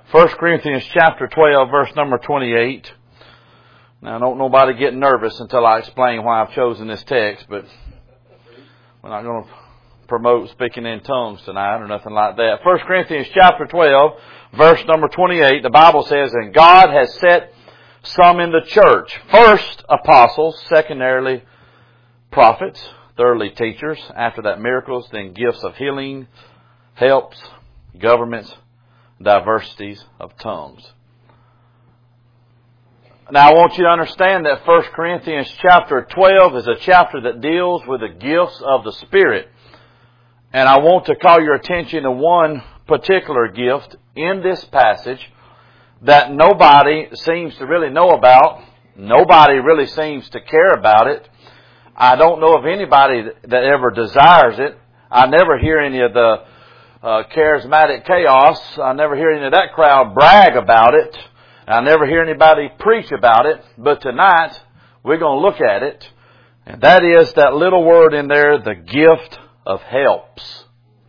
1 Corinthians chapter 12, verse number 28. Now, don't nobody get nervous until I explain why I've chosen this text, but we're not going to promote speaking in tongues tonight or nothing like that. 1 Corinthians chapter 12, verse number 28, the Bible says, "And God has set some in the church, first apostles, secondarily prophets, thirdly teachers, after that miracles, then gifts of healing, helps, governments, diversities of tongues." Now I want you to understand that 1 Corinthians chapter 12 is a chapter that deals with the gifts of the Spirit. And I want to call your attention to one particular gift in this passage that nobody seems to really know about. Nobody really seems to care about it. I don't know of anybody that ever desires it. I never hear any of the charismatic chaos. I never hear any of that crowd brag about it. I never hear anybody preach about it. But tonight, we're going to look at it. And that is that little word in there, the gift of helps.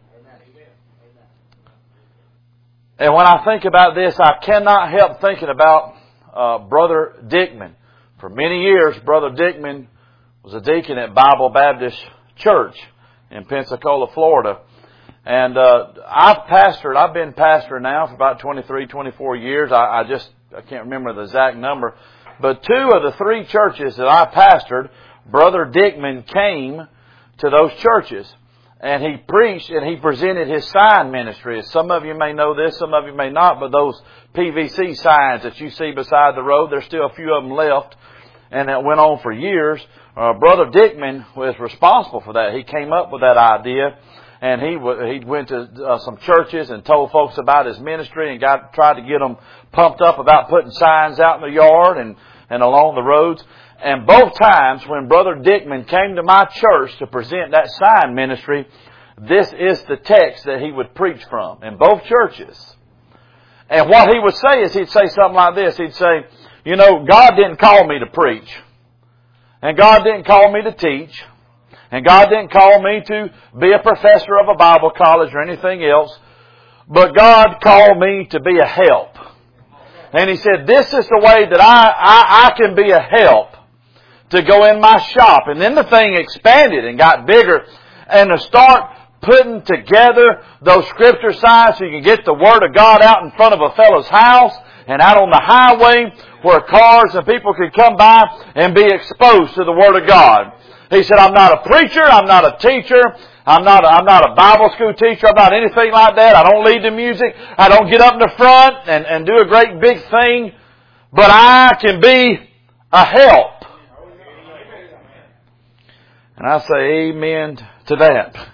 And when I think about this, I cannot help thinking about Brother Dickman. For many years, Brother Dickman was a deacon at Bible Baptist Church in Pensacola, Florida. And I've been pastor now for about 23, 24 years. I can't remember the exact number. But 2 of the 3 churches that I pastored, Brother Dickman came to those churches. And he preached and he presented his sign ministry. Some of you may know this, some of you may not, but those PVC signs that you see beside the road, there's still a few of them left. And it went on for years. Brother Dickman was responsible for that. He came up with that idea. And he went to some churches and told folks about his ministry and tried to get them pumped up about putting signs out in the yard and along the roads. And both times when Brother Dickman came to my church to present that sign ministry, this is the text that he would preach from in both churches. And what he would say is he'd say something like this. He'd say, you know, God didn't call me to preach. And God didn't call me to teach. And God didn't call me to be a professor of a Bible college or anything else. But God called me to be a help. And he said, this is the way that I can be a help to go in my shop. And then the thing expanded and got bigger. And to start putting together those scripture signs so you can get the Word of God out in front of a fellow's house and out on the highway where cars and people could come by and be exposed to the Word of God. He said, I'm not a preacher, I'm not a teacher, I'm not a Bible school teacher, I'm not anything like that. I don't lead the music, I don't get up in the front and do a great big thing, but I can be a help. And I say amen to that.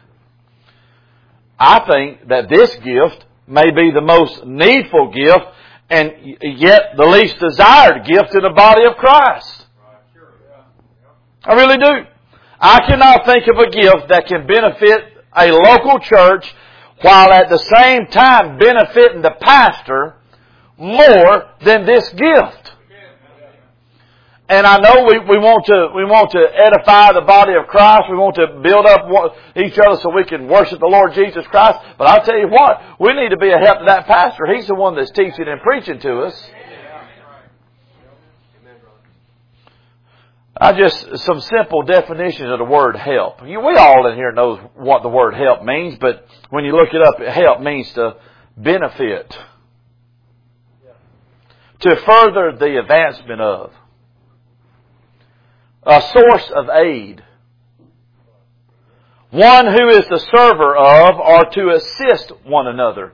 I think that this gift may be the most needful gift and yet the least desired gift in the body of Christ. I really do. I cannot think of a gift that can benefit a local church while at the same time benefiting the pastor more than this gift. And I know we want to edify the body of Christ. We want to build up each other so we can worship the Lord Jesus Christ. But I'll tell you what, we need to be a help to that pastor. He's the one that's teaching and preaching to us. Some simple definitions of the word help. We all in here knows what the word help means, but when you look it up, help means to benefit. To further the advancement of. A source of aid. One who is the server of or to assist one another.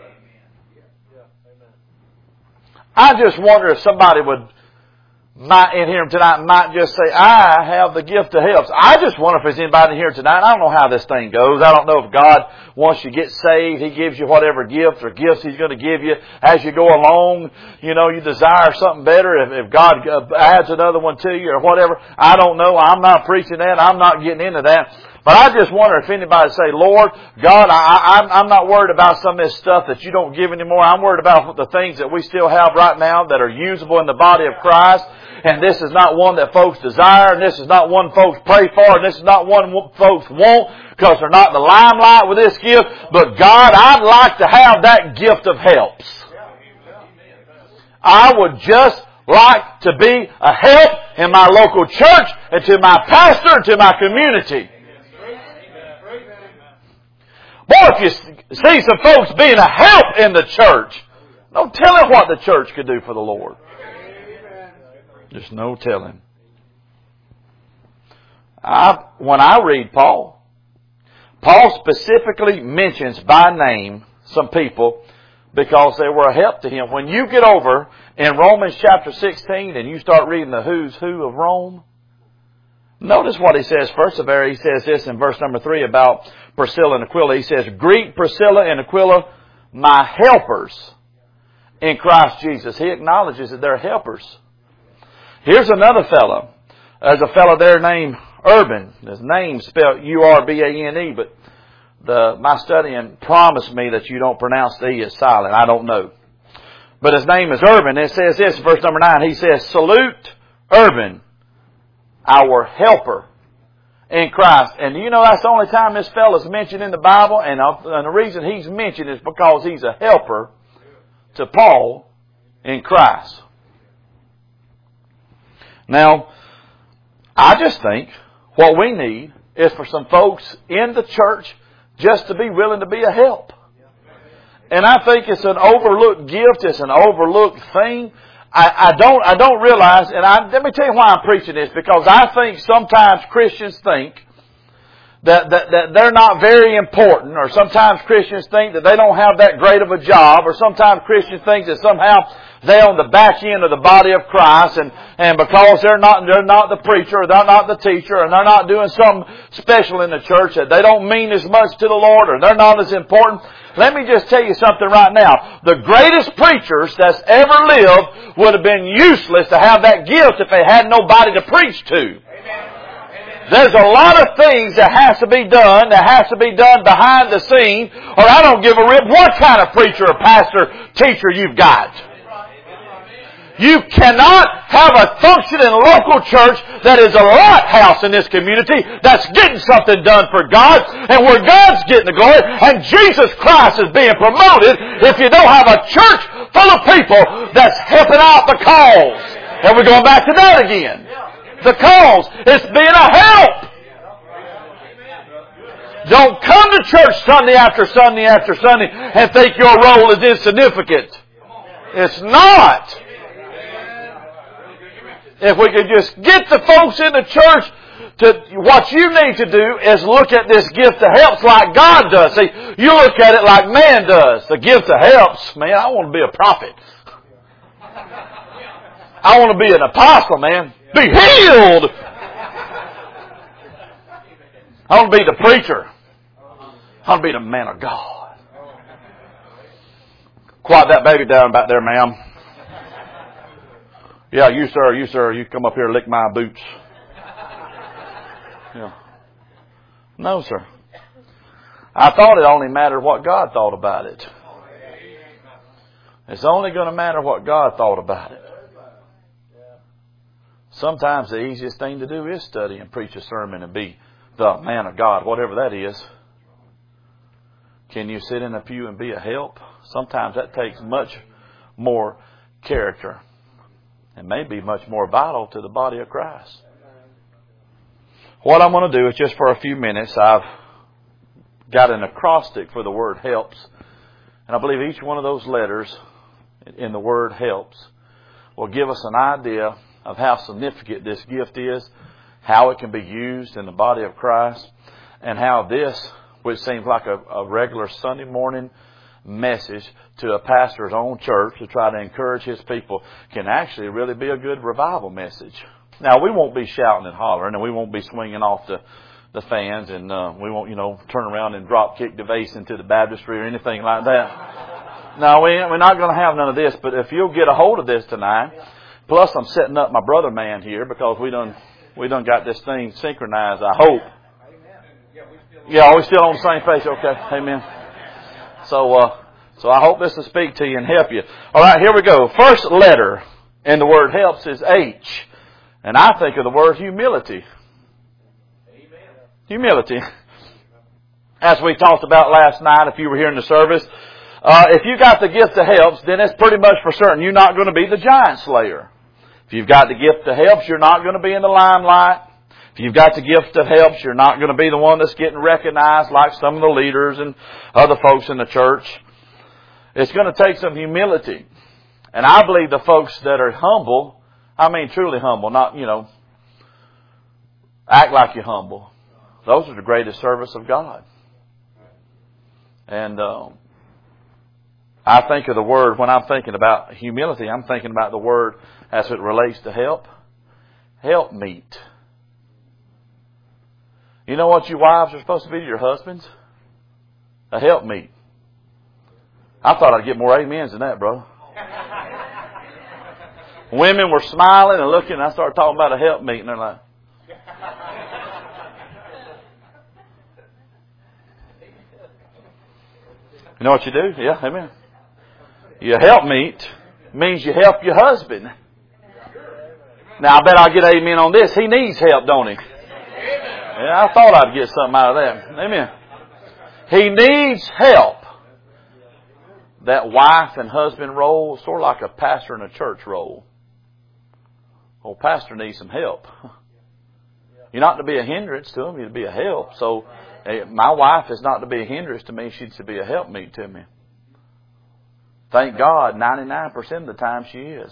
I just wonder if somebody in here tonight might just say, I have the gift of helps. I just wonder if there's anybody in here tonight. I don't know how this thing goes. I don't know if God, once you get saved, He gives you whatever gift or gifts He's going to give you as you go along. You know, you desire something better. If God adds another one to you or whatever. I don't know. I'm not preaching that. I'm not getting into that. But I just wonder if anybody say, Lord, God, I'm not worried about some of this stuff that you don't give anymore. I'm worried about the things that we still have right now that are usable in the body of Christ. And this is not one that folks desire, and this is not one folks pray for, and this is not one folks want, because they're not in the limelight with this gift. But God, I'd like to have that gift of helps. I would just like to be a help in my local church and to my pastor and to my community. Boy, if you see some folks being a help in the church, no telling what the church could do for the Lord. Just no telling. When I read Paul specifically mentions by name some people because they were a help to him. When you get over in Romans chapter 16 and you start reading the who's who of Rome, notice what he says first of all. He says this in verse number 3 about Priscilla and Aquila. He says, greet Priscilla and Aquila, my helpers in Christ Jesus. He acknowledges that they're helpers. Here's another fellow. There's a fellow there named Urban. His name's spelled U-R-B-A-N-E, but my studying promised me that you don't pronounce the E as silent. I don't know. But his name is Urban. It says this, verse number 9. He says, salute Urban, our helper in Christ. And you know that's the only time this fellow's mentioned in the Bible. And the reason he's mentioned is because he's a helper to Paul in Christ. Now, I just think what we need is for some folks in the church just to be willing to be a help. And I think it's an overlooked gift. It's an overlooked thing. I don't realize, and let me tell you why I'm preaching this, because I think sometimes Christians think that they're not very important, or sometimes Christians think that they don't have that great of a job, or sometimes Christians think that somehow they're on the back end of the body of Christ, and because they're not the preacher, or they're not the teacher, and they're not doing something special in the church, that they don't mean as much to the Lord, or they're not as important. Let me just tell you something right now. The greatest preachers that's ever lived would have been useless to have that gift if they had nobody to preach to. There's a lot of things that has to be done behind the scene, or I don't give a rip what kind of preacher or pastor, teacher you've got. You cannot have a functioning local church that is a lighthouse in this community that's getting something done for God and where God's getting the glory and Jesus Christ is being promoted if you don't have a church full of people that's helping out the cause. And we're going back to that again. The cause is being a help. Don't come to church Sunday after Sunday after Sunday and think your role is insignificant. It's not. If we could just get the folks in the church to, what you need to do is look at this gift of helps like God does. See, you look at it like man does. The gift of helps, man, I want to be a prophet. I want to be an apostle, man. Be healed. I want to be the preacher. I want to be the man of God. Quiet that baby down back there, ma'am. Yeah, you sir, you come up here and lick my boots. Yeah. No, sir. I thought it only mattered what God thought about it. It's only going to matter what God thought about it. Sometimes the easiest thing to do is study and preach a sermon and be the man of God, whatever that is. Can you sit in a pew and be a help? Sometimes that takes much more character and may be much more vital to the body of Christ. What I'm going to do is just for a few minutes, I've got an acrostic for the word helps. And I believe each one of those letters in the word helps will give us an idea of how significant this gift is, how it can be used in the body of Christ, and how this, which seems like a regular Sunday morning message to a pastor's own church to try to encourage his people, can actually really be a good revival message. Now, we won't be shouting and hollering, and we won't be swinging off the fans, and we won't, turn around and drop kick the vase into the baptistry or anything like that. No, we're not going to have none of this, but if you'll get a hold of this tonight, plus I'm setting up my brother man here because we done got this thing synchronized, I hope. Yeah, are we still on the same page? Okay, amen. So I hope this will speak to you and help you. All right, here we go. First letter in the word helps is H. And I think of the word humility. Humility. As we talked about last night, if you were here in the service, if you got the gift of helps, then it's pretty much for certain you're not going to be the giant slayer. If you've got the gift of helps, you're not going to be in the limelight. If you've got the gift of helps, you're not going to be the one that's getting recognized like some of the leaders and other folks in the church. It's going to take some humility. And I believe the folks that are humble, I mean truly humble, not, act like you're humble. Those are the greatest service of God. And I think of the word, when I'm thinking about humility, I'm thinking about the word as it relates to help. Help meet. You know what you wives are supposed to be to your husbands? A helpmeet. I thought I'd get more amens than that, bro. Women were smiling and looking, and I started talking about a helpmeet, and they're like, you know what you do? Yeah, amen. You helpmeet means you help your husband. Now, I bet I'll get amen on this. He needs help, don't he? Yeah, I thought I'd get something out of that. Amen. He needs help. That wife and husband role is sort of like a pastor in a church role. Well, pastor needs some help. You're not to be a hindrance to him, you're to be a help. So, my wife is not to be a hindrance to me, she's to be a helpmeet to me. Thank God, 99% of the time she is.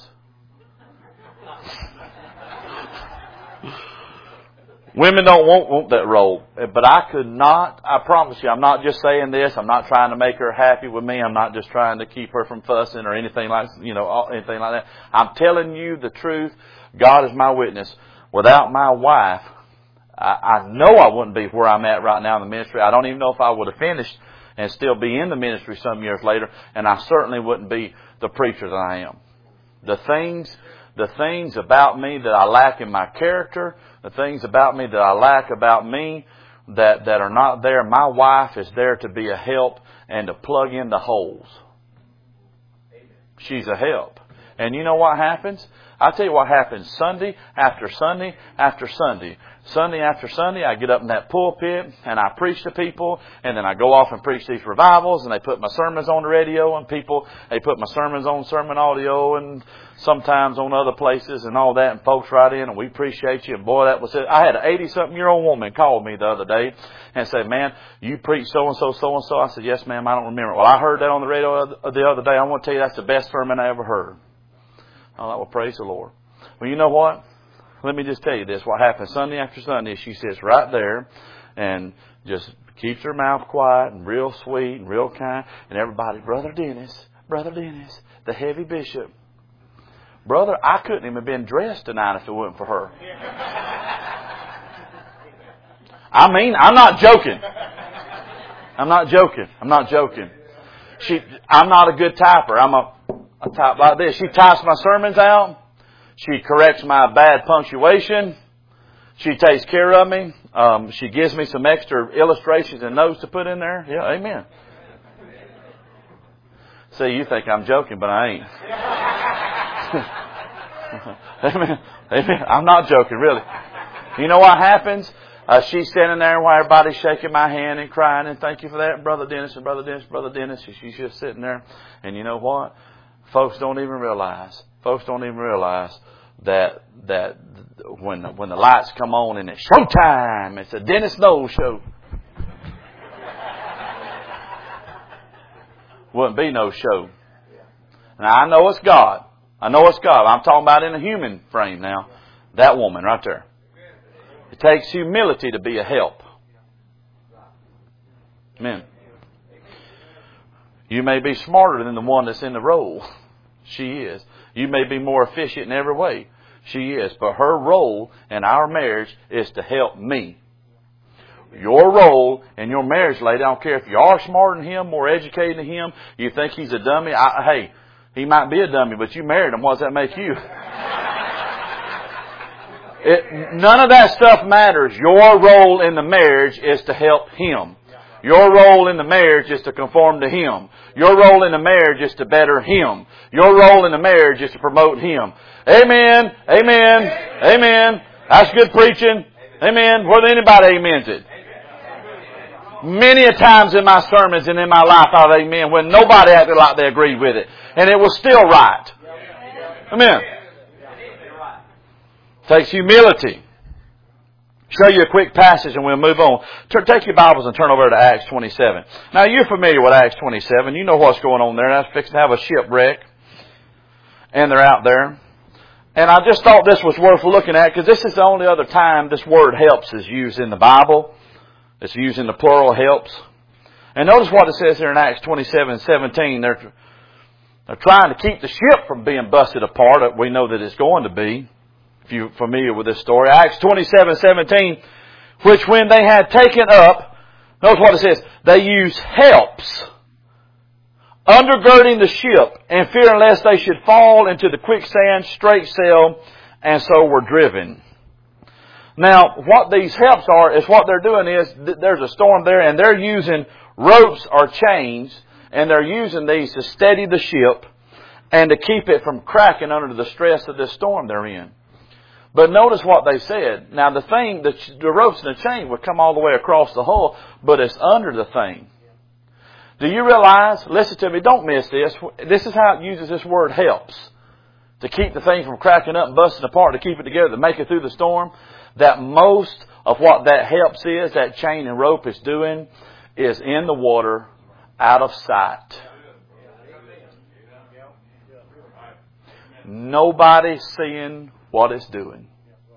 Women don't want that role. But I could not, I promise you, I'm not just saying this. I'm not trying to make her happy with me. I'm not just trying to keep her from fussing or anything like that. I'm telling you the truth. God is my witness. Without my wife, I know I wouldn't be where I'm at right now in the ministry. I don't even know if I would have finished and still be in the ministry some years later. And I certainly wouldn't be the preacher that I am. The things about me that I lack in my character, the things about me that I lack about me that are not there, my wife is there to be a help and to plug in the holes. She's a help. And you know what happens? I'll tell you what happens Sunday after Sunday after Sunday. Sunday after Sunday, I get up in that pulpit and I preach to people, and then I go off and preach these revivals, and they put my sermons on the radio, and they put my sermons on sermon audio and sometimes on other places and all that, and folks write in, and we appreciate you, and boy, that was it. I had an 80-something-year-old woman call me the other day and said, man, you preach so-and-so, so-and-so. I said, yes, ma'am, I don't remember. Well, I heard that on the radio the other day. I want to tell you that's the best sermon I ever heard. I'm like, well, praise the Lord. Well, you know what? Let me just tell you this. What happens Sunday after Sunday, she sits right there and just keeps her mouth quiet and real sweet and real kind. And everybody, Brother Dennis, the heavy bishop. Brother, I couldn't even have been dressed tonight if it wasn't for her. I mean, I'm not joking. I'm not joking. I'm not a good typer. I type like this. She types my sermons out. She corrects my bad punctuation. She takes care of me. She gives me some extra illustrations and notes to put in there. Yeah, amen. See, you think I'm joking, but I ain't. Amen. Amen. I'm not joking, really. You know what happens? She's standing there while everybody's shaking my hand and crying, and thank you for that, Brother Dennis and Brother Dennis, Brother Dennis. She's just sitting there. And you know what? Folks don't even realize that when the lights come on and it's showtime, it's a Dennis Knowles show. Wouldn't be no show. Now, I know it's God. I'm talking about in a human frame now. That woman right there. It takes humility to be a help. Amen. You may be smarter than the one that's in the role. She is. You may be more efficient in every way. She is. But her role in our marriage is to help me. Your role in your marriage, lady, I don't care if you are smarter than him, more educated than him, you think he's a dummy. Hey, he might be a dummy, but you married him. What does that make you? None of that stuff matters. Your role in the marriage is to help him. Your role in the marriage is to conform to him. Your role in the marriage is to better him. Your role in the marriage is to promote him. Amen. Amen. Amen. That's good preaching. Amen. Whether anybody amens it. Many a times in my sermons and in my life, I've amen, when nobody acted like they agreed with it. And it was still right. Amen. Takes humility. Show you a quick passage and we'll move on. Take your Bibles and turn over to Acts 27. Now you're familiar with Acts 27. You know what's going on there. That's fixing to have a shipwreck. And they're out there. And I just thought this was worth looking at because this is the only other time this word helps is used in the Bible. It's used in the plural helps. And notice what it says here in Acts 27:17. They're trying to keep the ship from being busted apart. We know that it's going to be. If you're familiar with this story. Acts 27:17, which when they had taken up, notice what it says, they used helps, undergirding the ship, and fearing lest they should fall into the quicksand, straight sail, and so were driven. Now, what these helps are, is what they're doing is, there's a storm there, and they're using ropes or chains, and they're using these to steady the ship, and to keep it from cracking under the stress of this storm they're in. But notice what they said. Now the ropes and the chain would come all the way across the hull, but it's under the thing. Do you realize, listen to me, don't miss this. This is how it uses this word helps. To keep the thing from cracking up and busting apart, to keep it together, to make it through the storm. That most of what that helps is, that chain and rope is doing, is in the water, out of sight. Nobody seeing what it's doing.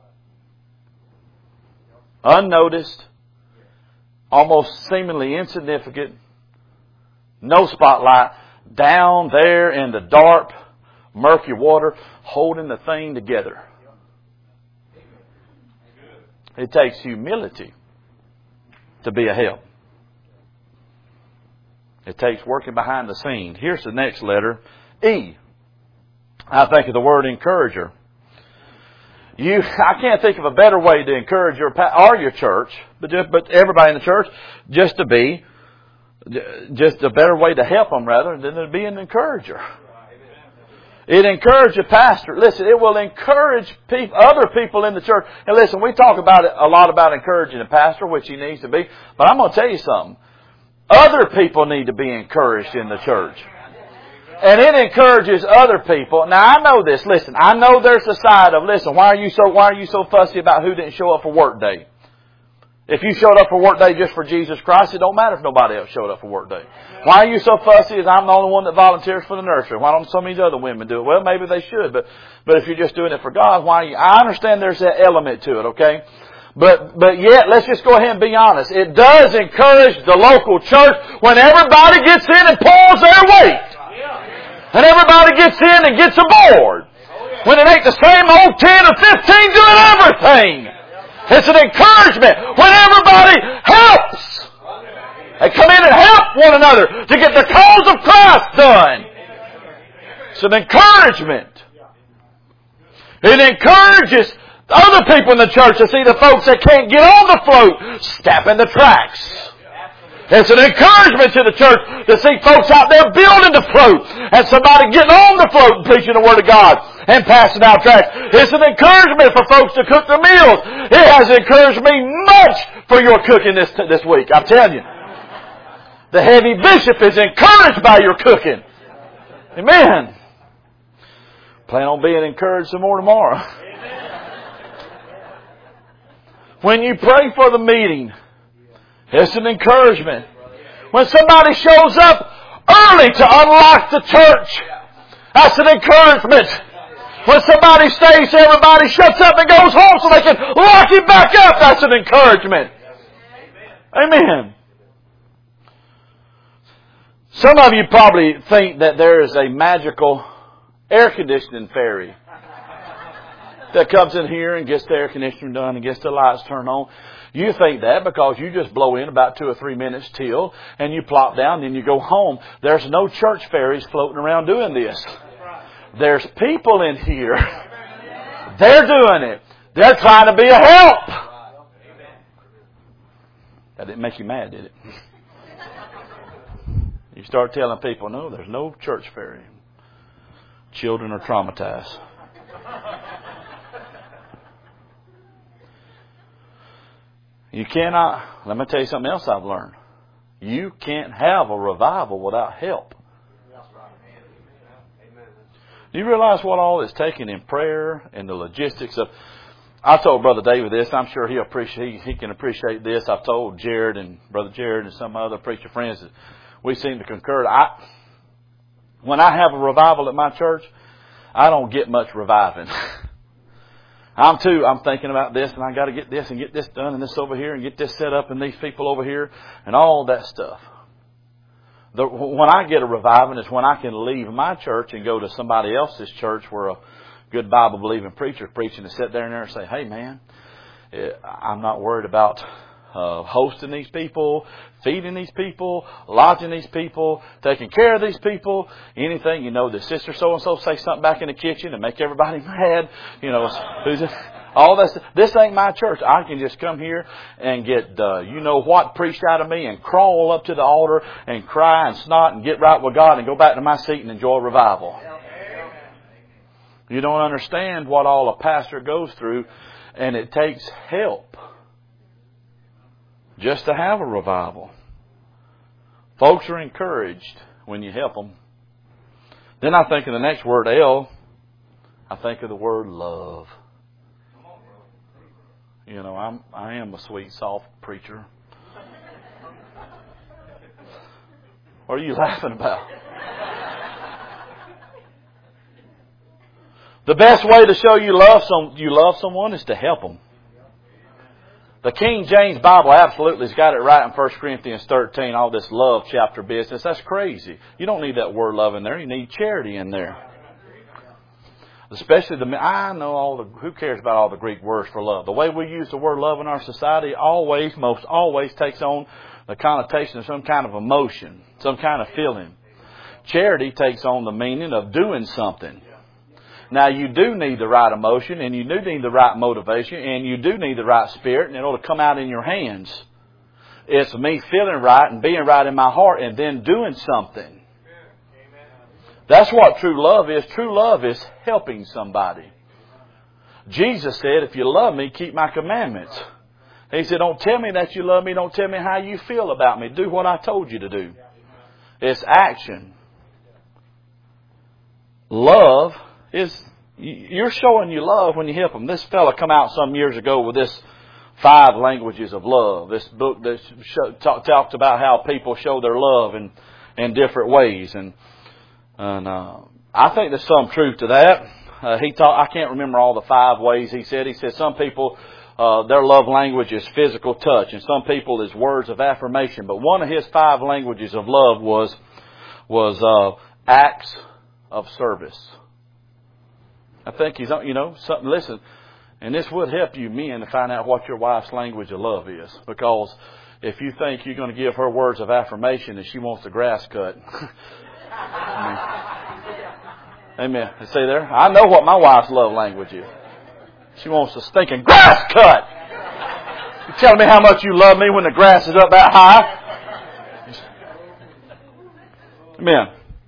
Unnoticed, almost seemingly insignificant, no spotlight, down there in the dark, murky water, holding the thing together. It takes humility to be a help. It takes working behind the scene. Here's the next letter, E. I think of the word encourager. I can't think of a better way to encourage your church, but everybody in the church, just a better way to help them rather than to be an encourager. It encourages a pastor. Listen, it will encourage other people in the church. And listen, we talk about it a lot about encouraging a pastor, which he needs to be. But I'm going to tell you something. Other people need to be encouraged in the church. And it encourages other people. Now I know this. Listen, I know there's a side of, listen, why are you so fussy about who didn't show up for work day? If you showed up for work day just for Jesus Christ, it don't matter if nobody else showed up for work day. Why are you so fussy as I'm the only one that volunteers for the nursery? Why don't some of these other women do it? Well, maybe they should, but if you're just doing it for God, why are you? I understand there's that element to it, okay? But yet, let's just go ahead and be honest. It does encourage the local church when everybody gets in and pulls their weight. And everybody gets in and gets aboard. When it ain't the same old 10 or 15 doing everything. It's an encouragement when everybody helps. They come in and help one another to get the cause of Christ done. It's an encouragement. It encourages other people in the church to see the folks that can't get on the float stepping the tracks. It's an encouragement to the church to see folks out there building the float and somebody getting on the float and preaching the Word of God and passing out tracts. It's an encouragement for folks to cook their meals. It has encouraged me much for your cooking this week. I'm telling you. The heavy bishop is encouraged by your cooking. Amen. Plan on being encouraged some more tomorrow. When you pray for the meeting, it's an encouragement. When somebody shows up early to unlock the church, that's an encouragement. When somebody stays, everybody shuts up and goes home so they can lock it back up, that's an encouragement. Amen. Some of you probably think that there is a magical air conditioning fairy that comes in here and gets the air conditioning done and gets the lights turned on. You think that because you just blow in about 2 or 3 minutes till and you plop down and you go home. There's no church fairies floating around doing this. There's people in here. They're doing it. They're trying to be a help. That didn't make you mad, did it? You start telling people, no, there's no church fairy. Children are traumatized. You cannot, let me tell you something else I've learned. You can't have a revival without help. Do you realize what all is taken in prayer and the logistics of... I told Brother David this. I'm sure he can appreciate this. I've told Jared and Brother Jared and some other preacher friends that we seem to concur. When I have a revival at my church, I don't get much reviving. I'm thinking about this, and I got to get this and get this done and this over here and get this set up and these people over here and all that stuff. When I get a revival is when I can leave my church and go to somebody else's church where a good Bible-believing preacher is preaching and sit there and say, hey man, I'm not worried about hosting these people, feeding these people, lodging these people, taking care of these people, anything. You know, the sister so-and-so say something back in the kitchen and make everybody mad. You know, all that stuff. This ain't my church. I can just come here and get you know what preached out of me and crawl up to the altar and cry and snot and get right with God and go back to my seat and enjoy revival. You don't understand what all a pastor goes through, and it takes help just to have a revival. Folks are encouraged when you help them. Then I think of the next word, L. I think of the word love. You know, I am a sweet, soft preacher. What are you laughing about? The best way to show you love someone is to help them. The King James Bible absolutely has got it right in 1 Corinthians 13, all this love chapter business. That's crazy. You don't need that word love in there. You need charity in there. Especially I know who cares about all the Greek words for love. The way we use the word love in our society most always takes on the connotation of some kind of emotion, some kind of feeling. Charity takes on the meaning of doing something. Now, you do need the right emotion, and you do need the right motivation, and you do need the right spirit, and it'll come out in your hands. It's me feeling right and being right in my heart and then doing something. That's what true love is. True love is helping somebody. Jesus said, if you love me, keep my commandments. He said, don't tell me that you love me. Don't tell me how you feel about me. Do what I told you to do. It's action. Love is, you're showing you love when you help them. This fella come out some years ago with this 5 languages of love. This book that talks about how people show their love in different ways. And I think there's some truth to that. I can't remember all the 5 ways he said. He said some people, their love language is physical touch, and some people is words of affirmation. But one of his 5 languages of love was acts of service. I think he's, something, listen, and this would help you men to find out what your wife's language of love is. Because if you think you're going to give her words of affirmation and she wants the grass cut. Amen. See there? I know what my wife's love language is. She wants the stinking grass cut. You telling me how much you love me when the grass is up that high? Amen.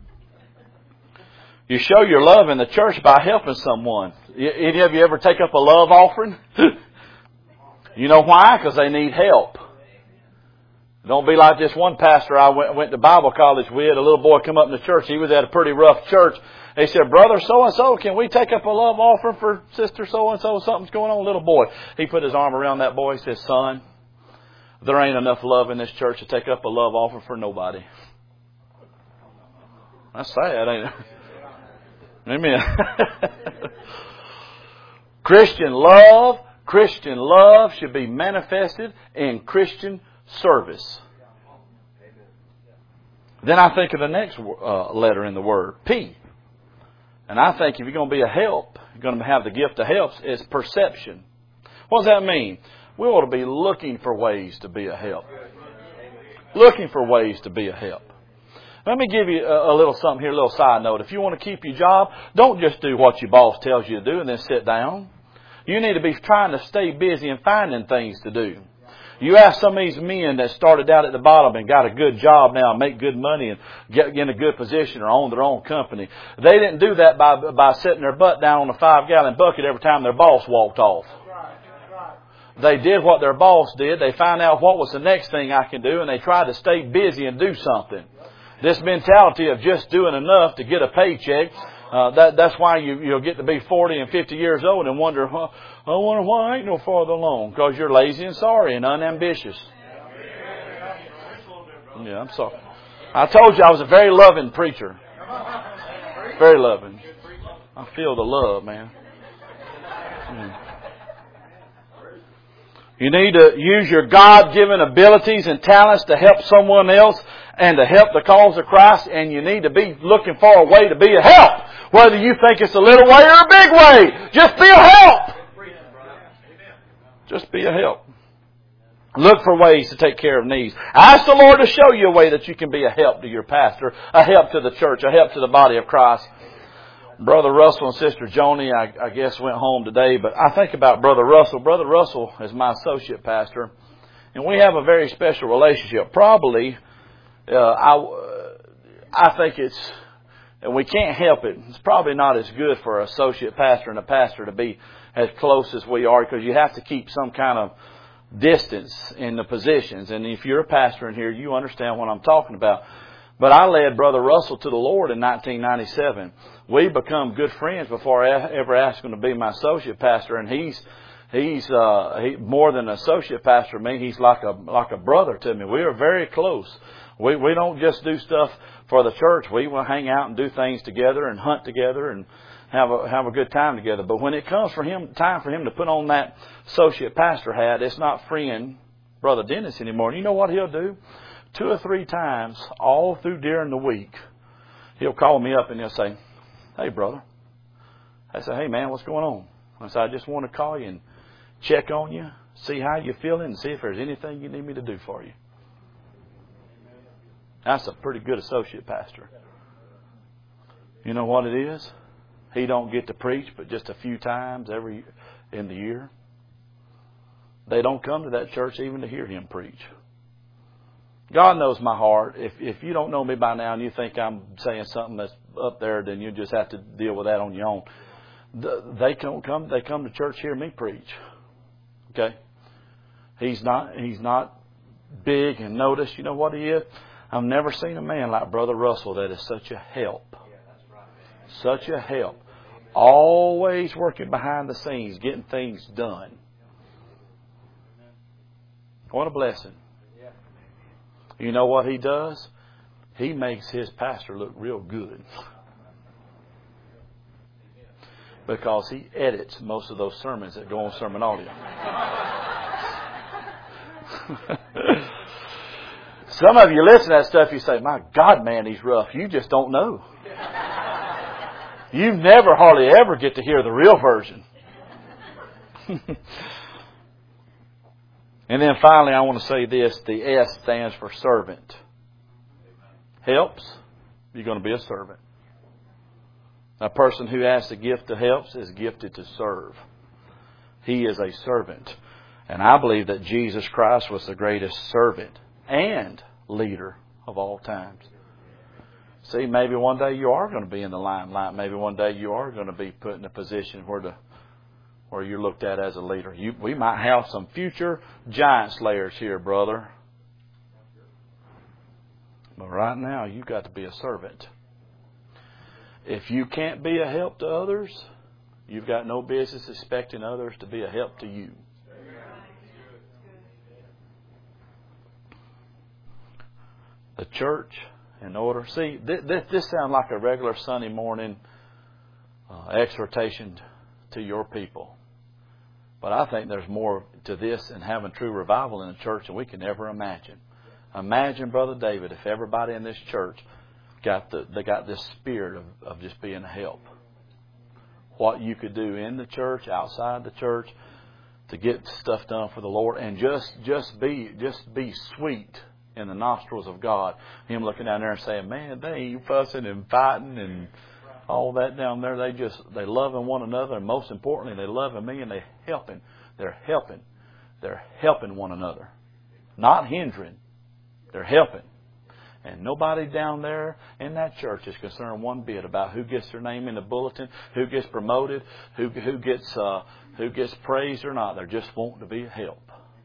You show your love in the church by helping someone. Any of you ever take up a love offering? You know why? Because they need help. Don't be like this one pastor I went to Bible college with. A little boy come up in the church. He was at a pretty rough church. He said, brother so-and-so, can we take up a love offering for sister so-and-so? Something's going on. Little boy. He put his arm around that boy. He said, son, there ain't enough love in this church to take up a love offering for nobody. That's sad, ain't it? Amen. Christian love should be manifested in Christian service. Then I think of the next letter in the word, P. And I think if you're going to be a help, you're going to have the gift of help, it's perception. What does that mean? We ought to be looking for ways to be a help. Looking for ways to be a help. Let me give you a little something here, a little side note. If you want to keep your job, don't just do what your boss tells you to do and then sit down. You need to be trying to stay busy and finding things to do. You ask some of these men that started out at the bottom and got a good job now and make good money and get in a good position or own their own company. They didn't do that by sitting their butt down on a 5-gallon bucket every time their boss walked off. They did what their boss did. They found out what was the next thing I can do, and they tried to stay busy and do something. This mentality of just doing enough to get a paycheck, that's why you'll get to be 40 and 50 years old and wonder, I wonder why I ain't no farther along. Because you're lazy and sorry and unambitious. Yeah, I'm sorry. I told you I was a very loving preacher. Very loving. I feel the love, man. You need to use your God-given abilities and talents to help someone else and to help the cause of Christ. And you need to be looking for a way to be a help. Whether you think it's a little way or a big way. Just be a help. Just be a help. Look for ways to take care of needs. Ask the Lord to show you a way that you can be a help to your pastor, a help to the church, a help to the body of Christ. Brother Russell and Sister Joni, I guess, went home today, but I think about Brother Russell. Brother Russell is my associate pastor, and we have a very special relationship. Probably, I think and we can't help it. It's probably not as good for an associate pastor and a pastor to be as close as we are, because you have to keep some kind of distance in the positions. And if you're a pastor in here, you understand what I'm talking about. But I led Brother Russell to the Lord in 1997. We become good friends before I ever asked him to be my associate pastor. And he's more than an associate pastor to me. He's like a brother to me. We are very close. We don't just do stuff for the church. We will hang out and do things together and hunt together and have a good time together. But when it comes time for him to put on that associate pastor hat, it's not freeing Brother Dennis anymore. And you know what he'll do? 2 or 3 times all through during the week, he'll call me up and he'll say, "Hey, brother." I say, "Hey, man, what's going on?" I say, "I just want to call you and check on you, see how you're feeling, and see if there's anything you need me to do for you." That's a pretty good associate pastor. You know what it is? He don't get to preach but just a few times in the year. They don't come to that church even to hear him preach. God knows my heart. If you don't know me by now and you think I'm saying something that's up there, then you just have to deal with that on your own. They come to church to hear me preach. Okay? He's not big and noticed. You know what he is? I've never seen a man like Brother Russell that is such a help. Such a help. Always working behind the scenes, getting things done. What a blessing. You know what he does? He makes his pastor look real good. Because he edits most of those sermons that go on Sermon Audio. Some of you listen to that stuff, you say, "My God, man, he's rough." You just don't know. You never hardly ever get to hear the real version. And then finally, I want to say this. The S stands for servant. Helps, you're going to be a servant. A person who has the gift of helps is gifted to serve. He is a servant. And I believe that Jesus Christ was the greatest servant and leader of all times. See, maybe one day you are going to be in the limelight. Maybe one day you are going to be put in a position where you're looked at as a leader. We might have some future giant slayers here, brother. But right now, you've got to be a servant. If you can't be a help to others, you've got no business expecting others to be a help to you. The church, in order... See, this sounds like a regular Sunday morning exhortation to your people. But I think there's more to this than having true revival in the church than we can ever imagine. Imagine, Brother David, if everybody in this church got this spirit of just being a help. What you could do in the church, outside the church, to get stuff done for the Lord, and just be sweet in the nostrils of God. Him looking down there and saying, "Man, they ain't fussing and fighting and all that down there. They loving one another, and most importantly, they loving me, and they helping. They're helping one another, not hindering. They're helping." And nobody down there in that church is concerned one bit about who gets their name in the bulletin, who gets promoted, who gets praised or not. They're just wanting to be a help.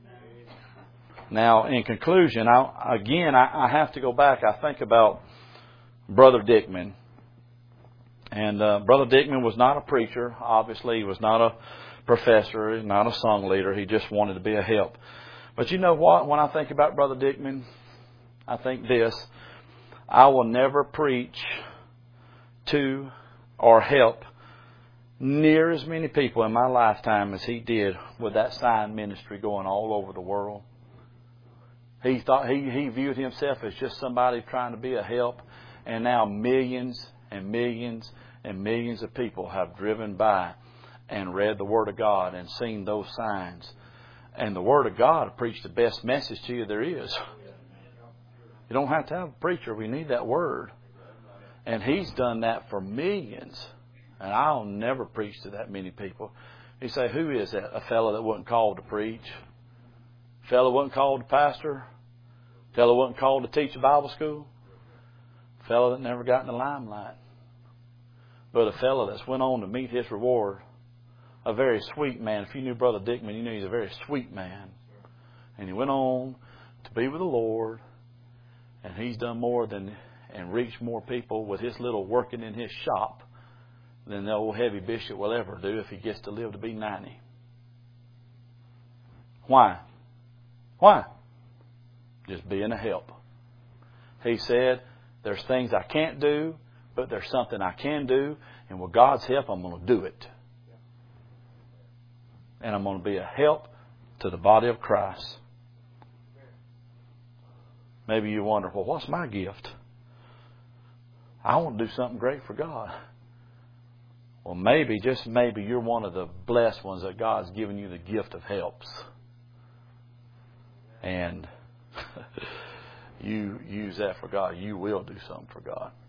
Now, in conclusion, I have to go back. I think about Brother Dickman. And Brother Dickman was not a preacher. Obviously, he was not a professor, not a song leader. He just wanted to be a help. But you know what? When I think about Brother Dickman, I think this: I will never preach to or help near as many people in my lifetime as he did with that sign ministry going all over the world. He thought he viewed himself as just somebody trying to be a help, and now millions and millions and millions of people have driven by and read the Word of God and seen those signs. And the Word of God will preach the best message to you there is. You don't have to have a preacher. We need that Word. And he's done that for millions. And I'll never preach to that many people. You say, who is that? A fellow that wasn't called to preach? A fellow wasn't called to pastor? A fellow wasn't called to teach a Bible school? A fellow that never got in the limelight? But a fellow that's went on to meet his reward. A very sweet man. If you knew Brother Dickman, you knew he's a very sweet man. And he went on to be with the Lord. And he's done more than and reached more people with his little working in his shop than the old heavy bishop will ever do if he gets to live to be 90. Why? Why? Just being a help. He said, there's things I can't do, but there's something I can do, and with God's help, I'm going to do it. And I'm going to be a help to the body of Christ. Maybe you wonder, well, what's my gift? I want to do something great for God. Well, maybe, just maybe, you're one of the blessed ones that God's given you the gift of helps. And you use that for God. You will do something for God.